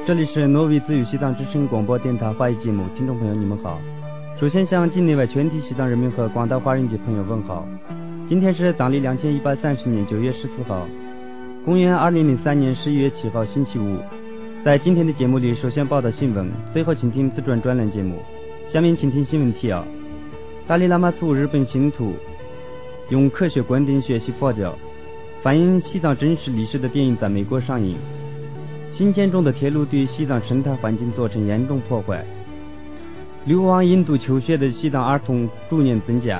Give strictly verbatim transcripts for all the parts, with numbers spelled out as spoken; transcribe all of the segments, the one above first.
这里是挪威自由西藏之声广播电台华语节目，听众朋友你们好。首先向境内外全体西藏人民和广大华人界朋友问好。今天是藏历两千一百三十年九月十四号，公元二零零三年十一月七号星期五。在今天的节目里，首先报道新闻，最后请听自传专栏节目。下面请听新闻提要：达赖喇嘛促日本信徒用科学观点学习佛教，反映西藏真实历史的电影在美国上映。新建中的铁路对西藏生态环境造成严重破坏。流亡印度求学的西藏儿童逐年增加。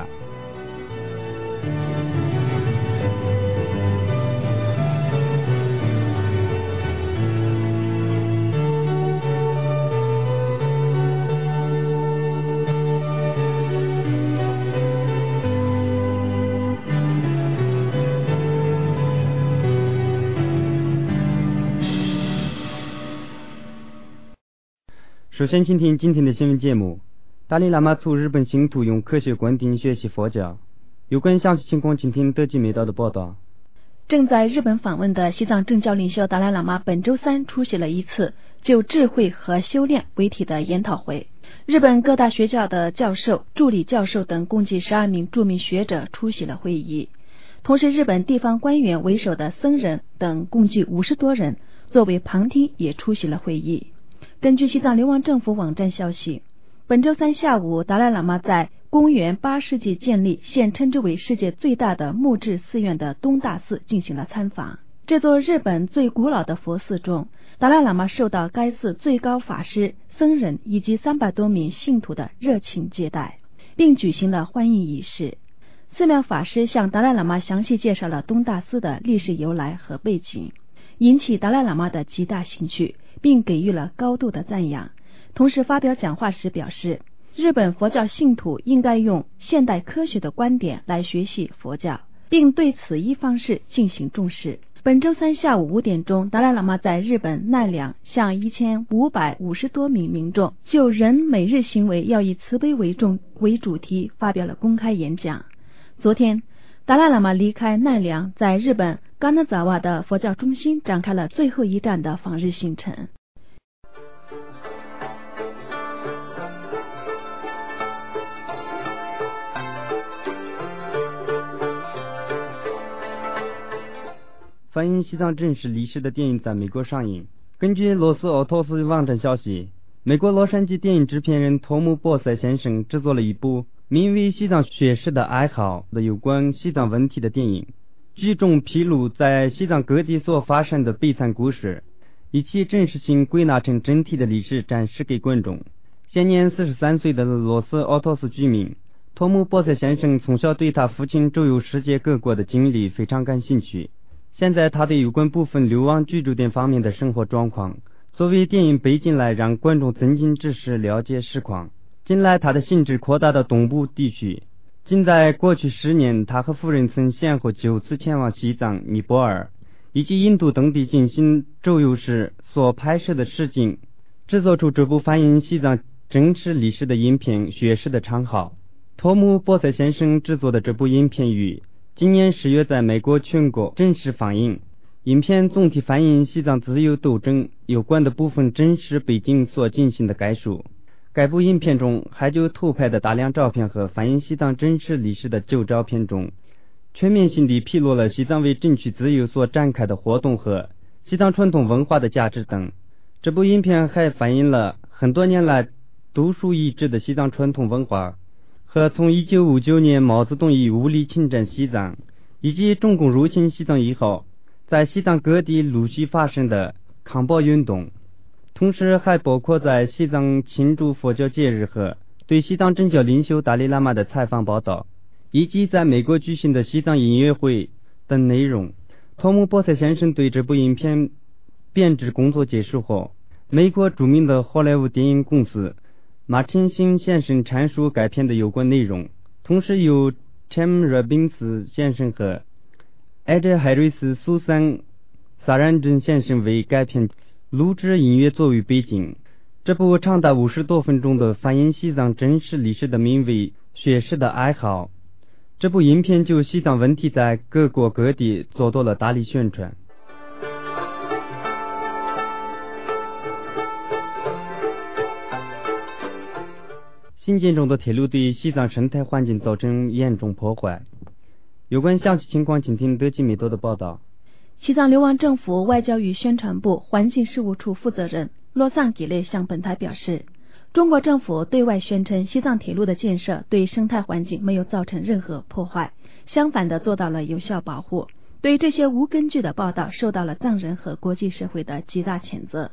首先请听今天的新闻节目。达赖喇嘛促日本信徒用科学观点学习佛教。有关详细情况请听德基美道的报道。 正在日本访问的西藏政教领袖达赖喇嘛本周三出席了一次就智慧和修炼为题的研讨会。日本各大学校的教授、助理教授等共计十二名著名学者出席了会议，同时日本地方官员为首的僧人等共计五十多人作为旁听也出席了会议。根据西藏流亡政府网站消息，本周三下午，达赖喇嘛在公元八世纪建立、现称之为世界最大的木质寺院的东大寺进行了参访。这座日本最古老的佛寺中，达赖喇嘛受到该寺最高法师、僧人以及三百多名信徒的热情接待，并举行了欢迎仪式。寺庙法师向达赖喇嘛详细介绍了东大寺的历史由来和背景，引起达赖喇嘛的极大兴趣，并给予了高度的赞扬。同时发表讲话时表示，日本佛教信徒应该用现代科学的观点来学习佛教，并对此一方式进行重视。本周三下午五点钟，达赖喇嘛在日本奈良向一千五百五十多名民众就人每日行为要以慈悲为重为主题发表了公开演讲。昨天，达赖喇嘛离开奈良，在日本冈纳扎瓦的佛教中心展开了最后一站的访日行程。 反映西藏真实历史的电影在美国上映。根据罗斯奥托斯网站消息，美国洛杉矶电影制片人托姆·波塞先生制作了一部名为《西藏学士的爱好》的有关西藏问题的电影，剧中披露在西藏各地所发生的悲惨故事，以其真实性归纳成整体的历史展示给观众。现年四十三岁的罗斯奥托斯居民托姆·波塞先生从小对他父亲周游世界各国的经历非常感兴趣。现在他对有关部分流亡居住点方面的生活状况作为电影背景来让观众增进知识，了解实况。近来他的性质扩大到东部地区，仅在过去十年，他和夫人曾先后九次前往西藏、尼泊尔以及印度等地进行周游时所拍摄的实景，制作出这部反映西藏真实历史的影片《学士的长号》。托姆·波塞先生制作的这部影片于今年十月在美国全国正式放映。影片总体反映西藏自由斗争有关的部分真实背景所进行的概述。该部影片中还有偷拍的大量照片和反映西藏真实历史的旧照片中，全面性地披露了西藏为争取自由所展开的活动和西藏传统文化的价值等。这部影片还反映了很多年来独树一帜的西藏传统文化和从一九五九年毛泽东以武力侵占西藏以及中共入侵西藏以后在西藏各地陆续发生的抗暴运动，同时还包括在西藏庆祝佛教节日和对西藏政教领袖达赖喇嘛的采访报道，以及在美国举行的西藏音乐会等内容。托姆·波塞先生对这部影片编制工作结束后，美国著名的好莱坞电影公司马钦辛先生阐述该片的有关内容，同时由 Tim Robbins 先生和 Ed Harris 苏珊萨然顿先生为该片录制音乐作为背景。这部长达五十多分钟的反映西藏真实历史的名为《学士的爱好》，这部影片就西藏问题在各国各地做多了大力宣传。 新建中的铁路对西藏生态环境造成严重破坏。有关详细情况，请听德基米多的报道。 西藏流亡政府外交与宣传部环境事务处负责人洛桑吉雷向本台表示，中国政府对外宣称西藏铁路的建设对生态环境没有造成任何破坏，相反的做到了有效保护。对这些无根据的报道受到了藏人和国际社会的极大谴责。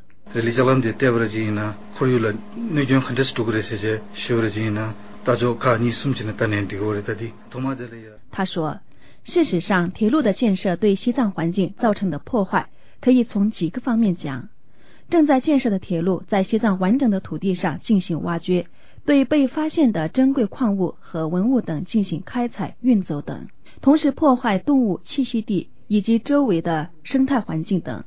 他说，事实上铁路的建设对西藏环境造成的破坏可以从几个方面讲。正在建设的铁路在西藏完整的土地上进行挖掘，对被发现的珍贵矿物和文物等进行开采运走等，同时破坏动物栖息地以及周围的生态环境等。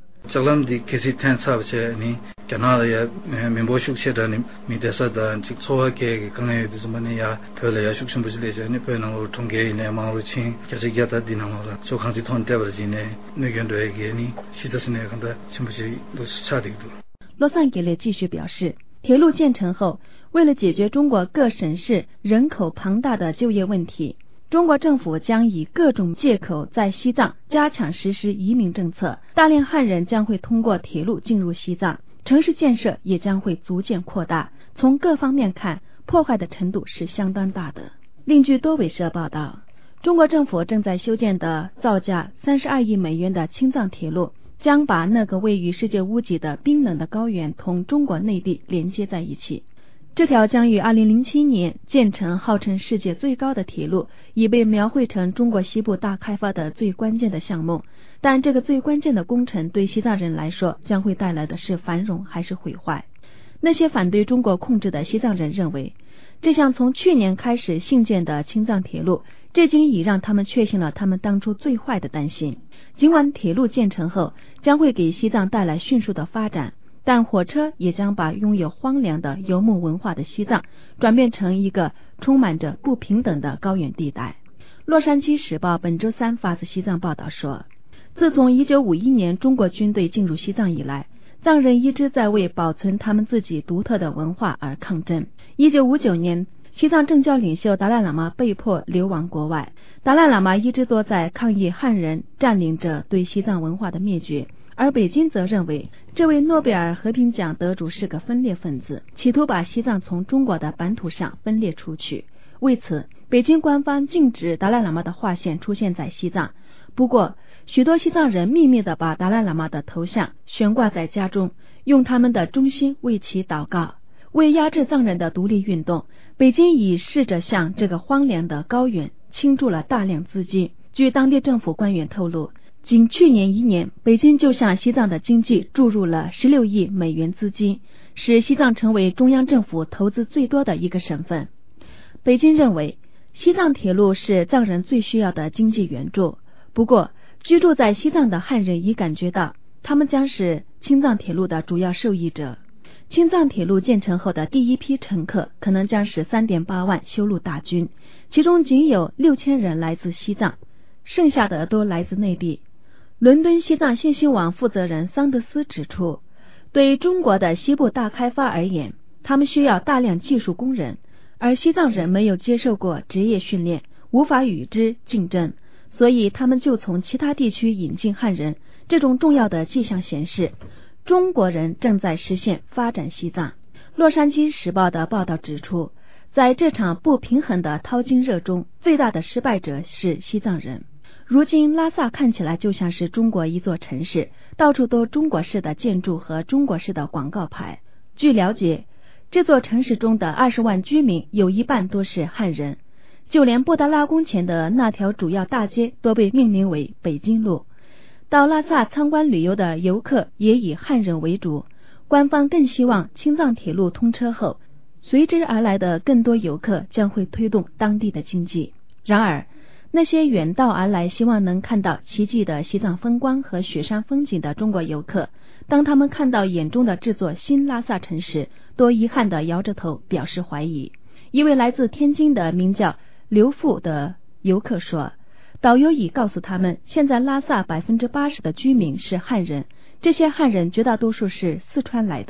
洛桑吉雷继续表示，铁路建成后，为了解决中国各省市人口庞大的就业问题，中国政府将以各种借口在西藏加强实施移民政策，大量汉人将会通过铁路进入西藏，城市建设也将会逐渐扩大。从各方面看，破坏的程度是相当大的。另据多维社报道，中国政府正在修建的造价三十二亿美元的青藏铁路，将把那个位于世界屋脊的冰冷的高原同中国内地连接在一起。这条将于二零零七年建成号称世界最高的铁路，已被描绘成中国西部大开发的最关键的项目。但这个最关键的工程对西藏人来说将会带来的是繁荣还是毁坏？那些反对中国控制的西藏人认为，这项从去年开始兴建的青藏铁路，这经已让他们确信了他们当初最坏的担心。尽管铁路建成后将会给西藏带来迅速的发展，但火车也将把拥有荒凉的游牧文化的西藏转变成一个充满着不平等的高原地带。洛杉矶时报本周三发自西藏报道说，自从一九五一年中国军队进入西藏以来，藏人一直在为保存他们自己独特的文化而抗争。一九五九年，西藏政教领袖达赖喇嘛被迫流亡国外，达赖喇嘛一直都在抗议汉人占领着对西藏文化的灭绝，而北京则认为这位诺贝尔和平奖得主是个分裂分子，企图把西藏从中国的版图上分裂出去。为此，北京官方禁止达赖喇嘛的画像出现在西藏。不过，许多西藏人秘密地把达赖喇嘛的头像悬挂在家中，用他们的忠心为其祷告。为压制藏人的独立运动，北京已试着向这个荒凉的高原倾注了大量资金。据当地政府官员透露，仅去年一年，北京就向西藏的经济注入了十六亿美元资金，使西藏成为中央政府投资最多的一个省份。北京认为，西藏铁路是藏人最需要的经济援助。不过，居住在西藏的汉人已感觉到，他们将是青藏铁路的主要受益者。青藏铁路建成后的第一批乘客可能将是 三点八万修路大军，其中仅有六千人来自西藏，剩下的都来自内地。伦敦西藏信息网负责人桑德斯指出，对中国的西部大开发而言，他们需要大量技术工人，而西藏人没有接受过职业训练，无法与之竞争，所以他们就从其他地区引进汉人。这种重要的迹象显示，中国人正在实现发展西藏。洛杉矶时报的报道指出，在这场不平衡的淘金热中，最大的失败者是西藏人。如今拉萨看起来就像是中国一座城市，到处都中国式的建筑和中国式的广告牌。据了解，这座城市中的二十万居民有一半都是汉人，就连布达拉宫前的那条主要大街都被命名为北京路。到拉萨参观旅游的游客也以汉人为主，官方更希望青藏铁路通车后，随之而来的更多游客将会推动当地的经济。然而，那些远道而来希望能看到奇迹的西藏风光和雪山风景的中国游客，当他们看到眼中的这座新拉萨城时，多遗憾地摇着头表示怀疑。一位来自天津的名叫刘富的游客说，导游已告诉他们，现在拉萨 百分之八十 的居民是汉人，这些汉人绝大多数是四川来的。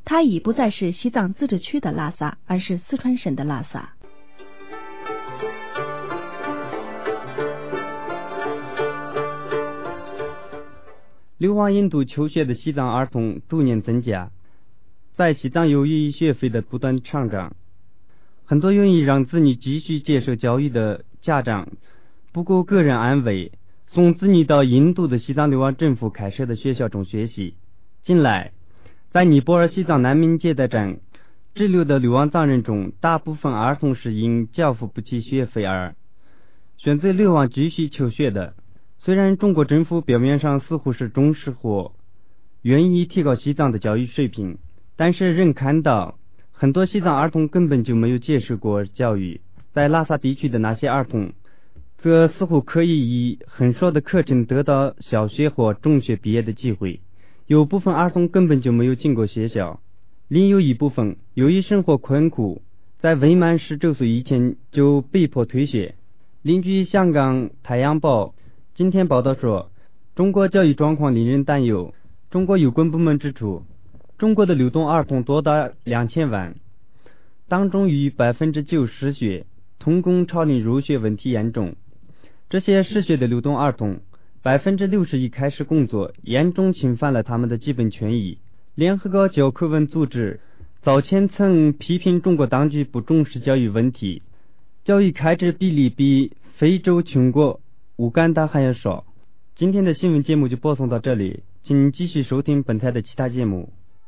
它已不再是西藏自治区的拉萨，而是四川省的拉萨。 流亡印度求学的西藏儿童逐年增加，在西藏由于学费的不断上涨，很多愿意让子女继续接受教育的家长不顾个人安危，送子女到印度的西藏流亡政府开设的学校中学习。近来在尼泊尔西藏难民接待站滞留的流亡藏人中，大部分儿童是因交付不起学费而选择流亡继续求学的。虽然中国政府表面上似乎是重视或愿意提高西藏的教育水平，但是仍看到很多西藏儿童根本就没有接受过教育。在拉萨地区的那些儿童则似乎可以以很少的课程得到小学或中学毕业的机会，有部分儿童根本就没有进过学校，另有一部分由于生活困苦，在未满十周岁以前就被迫退学。邻居香港太阳报今天报道说，中国教育状况令人担忧。中国有关部门指出，中国的流动儿童多达两千万，当中逾百分之九失学，童工超龄入学问题严重。这些失学的流动儿童百分之六十一开始工作，严重侵犯了他们的基本权益。联合国教科文组织早前曾批评中国当局不重视教育问题，教育开支比例比非洲穷国乌干达还要少。今天的新闻节目就播送到这里，请继续收听本台的其他节目。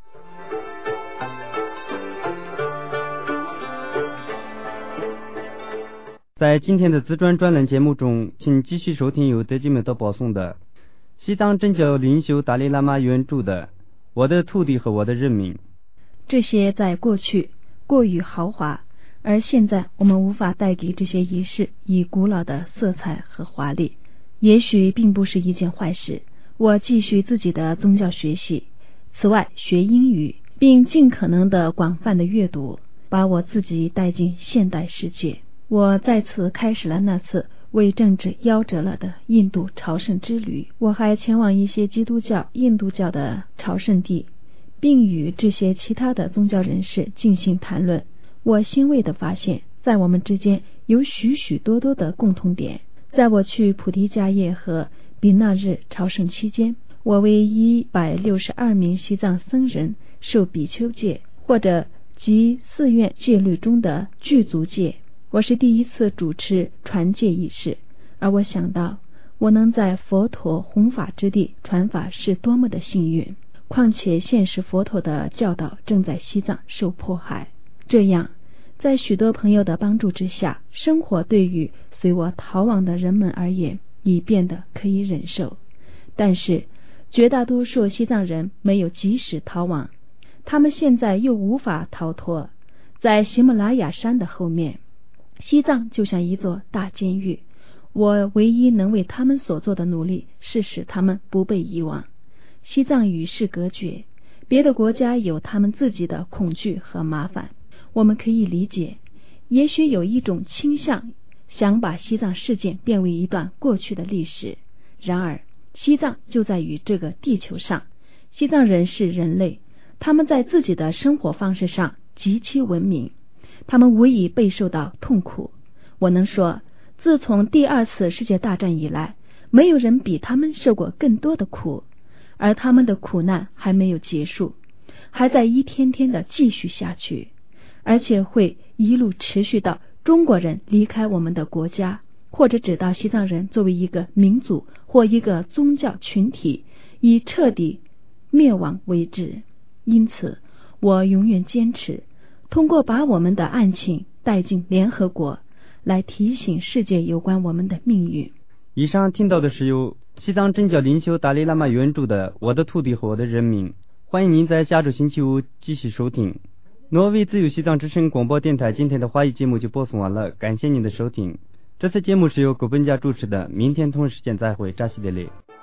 在今天的自传专栏节目中，请继续收听由德基美德播送的西藏真教领袖达赖喇嘛原著的《我的土地和我的人民》。 这些在过去过于豪华，而现在我们无法带给这些仪式以古老的色彩和华丽。也许并不是一件坏事，我继续自己的宗教学习，此外学英语，并尽可能的广泛的阅读，把我自己带进现代世界。我再次开始了那次为政治夭折了的印度朝圣之旅。我还前往一些基督教、印度教的朝圣地，并与这些其他的宗教人士进行谈论。我欣慰地发现，在我们之间有许许多多的共同点。在我去菩提迦叶和比那日朝圣期间，我为一百六十二名西藏僧人受比丘戒，或者即寺院戒律中的具足戒。我是第一次主持传戒仪式，而我想到我能在佛陀弘法之地传法是多么的幸运。况且现实佛陀的教导正在西藏受迫害，这样在许多朋友的帮助之下，生活对于随我逃亡的人们而言已变得可以忍受。但是绝大多数西藏人没有及时逃亡，他们现在又无法逃脱。在喜马拉雅山的后面，西藏就像一座大监狱。我唯一能为他们所做的努力是使他们不被遗忘。西藏与世隔绝，别的国家有他们自己的恐惧和麻烦，我们可以理解。也许有一种倾向想把西藏事件变为一段过去的历史，然而西藏就在于这个地球上。西藏人是人类，他们在自己的生活方式上极其文明，他们无疑备受到痛苦。我能说，自从第二次世界大战以来，没有人比他们受过更多的苦，而他们的苦难还没有结束，还在一天天的继续下去，而且会一路持续到中国人离开我们的国家，或者直到西藏人作为一个民族或一个宗教群体以彻底灭亡为止。因此我永远坚持通过把我们的案情带进联合国，来提醒世界有关我们的命运。 以上听到的是由西藏真教领袖达赖喇嘛原著的《我的土地和我的人民》。欢迎您在下周星期五继续收听。挪威自由西藏之声广播电台今天的华语节目就播送完了，感谢您的收听。这次节目是由狗本家主持的，明天同一时间再会，扎西德勒。